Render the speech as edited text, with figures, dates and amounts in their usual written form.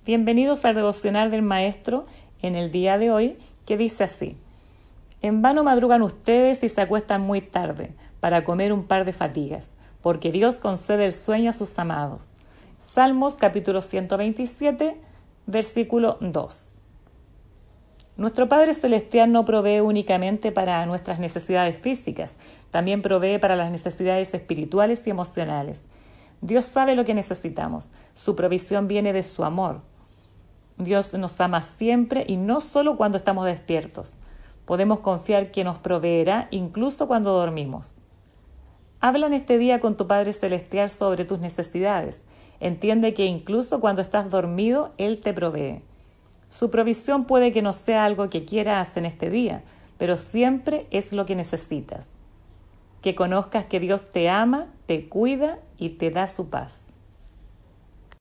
Bienvenidos al devocional del Maestro en el día de hoy, que dice así: En vano madrugan ustedes y se acuestan muy tarde para comer un par de fatigas, porque Dios concede el sueño a sus amados. Salmos capítulo 127, versículo 2. Nuestro Padre Celestial no provee únicamente para nuestras necesidades físicas, también provee para las necesidades espirituales y emocionales. Dios sabe lo que necesitamos, su provisión viene de su amor. Dios nos ama siempre y no solo cuando estamos despiertos. Podemos confiar que nos proveerá incluso cuando dormimos. Habla en este día con tu Padre Celestial sobre tus necesidades. Entiende que incluso cuando estás dormido, Él te provee. Su provisión puede que no sea algo que quieras en este día, pero siempre es lo que necesitas. Que conozcas que Dios te ama, te cuida y te da su paz.